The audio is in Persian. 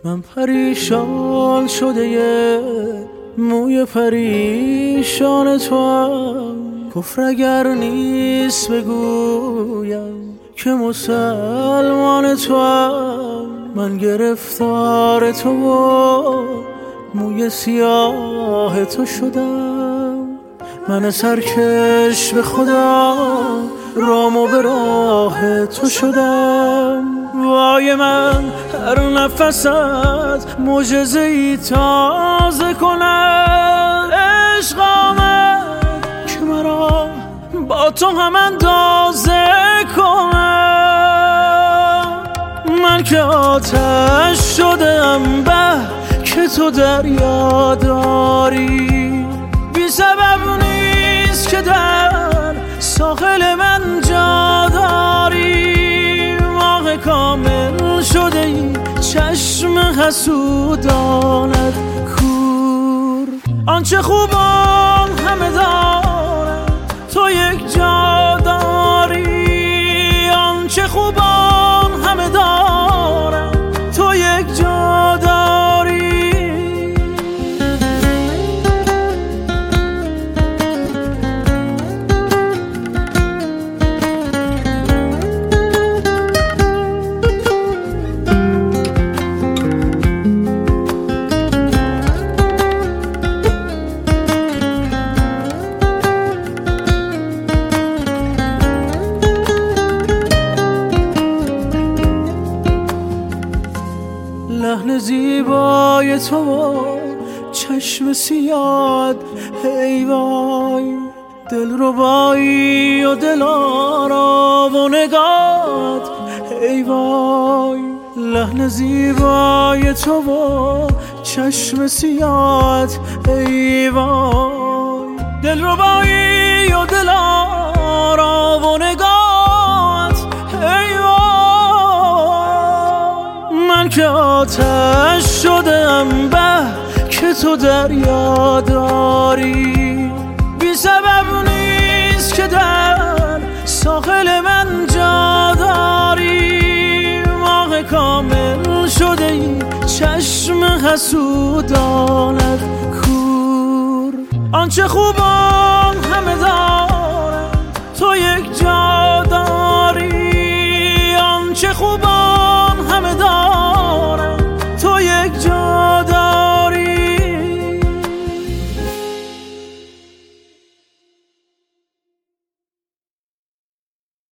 من پریشان شده یه موی پریشان تو هم. کفر اگر نیست بگویم که مسلمان تو هم. من گرفتار تو و موی سیاه تو شدم. من سرکش به خدا رام و به راه تو شدم. وای من هر نفست معجزه‌ای تازه کند. عشق آمد که مرا با تو هم اندازه کنم. من که آتش شدم به که تو دریا داری. بی سبب نیست که در ساحل من جا داری. ماه کامل شده ای چشم حسودانت کور. آنچه خوبان همه دارن تو یک جا داری. آنچه خوبان همه دارن تو یک جا داری. لحن زیبای تو چشم سیاد ای وای. دلربایی و دلارا و نگات ای وای. لحن زیبای تو چشم سیاد ای وای. دلربایی و دلارا و نگات ای وای. من که آتش شدم به که تو دریا داری. بی سبب نیست که در ساحل من جا داری. ماه کامل شده ای چشم حسودانت کور. آنچه خوبان همه دارن تو یک جا داری. آنچه خوبان